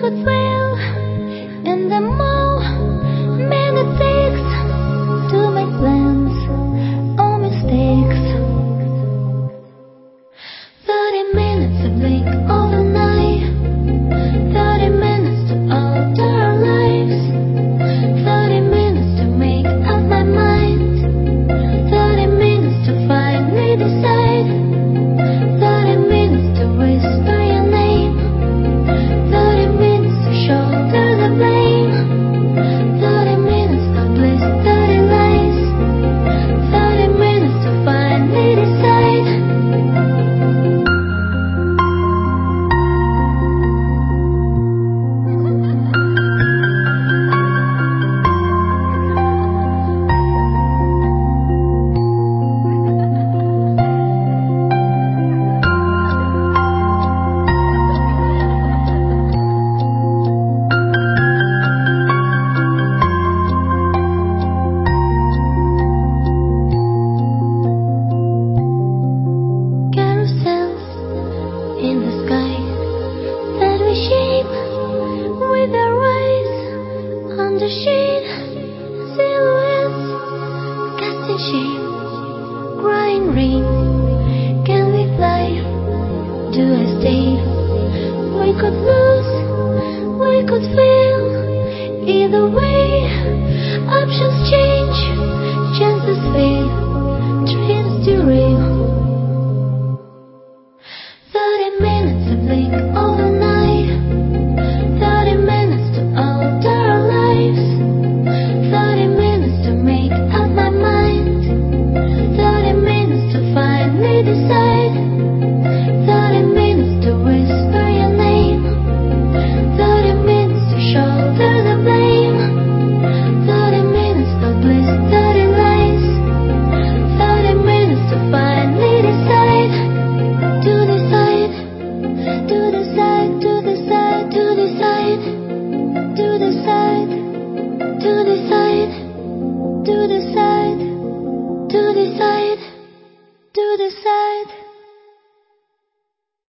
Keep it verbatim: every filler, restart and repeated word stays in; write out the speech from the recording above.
could fail, and the more men it takes to make plans or mistakes. Thirty minutes to blink overnight, thirty minutes to alter our lives, thirty minutes to make up my mind, thirty minutes to finally decide, thirty minutes to whisper your name, thirty minutes to shoulder the blame, thirty minutes of bliss, thirty lies, thirty minutes to finally decide. In the sky that we shape with our eyes, under shade, silhouettes cast in shame, crying rain. Can we fly? Do I stay? We could lose, we could fail. Either way, options change, chances fail, dreams derail. Thirty minutes to blink overnight, thirty minutes to alter our lives, thirty minutes to make up my mind, thirty minutes to finally decide, thirty minutes to whisper your name, thirty minutes to shoulder the blame, thirty minutes for bliss, thirty lies, thirty minutes to finally decide. To decide, to decide, to decide, to decide, to decide, to decide, to decide, to decide.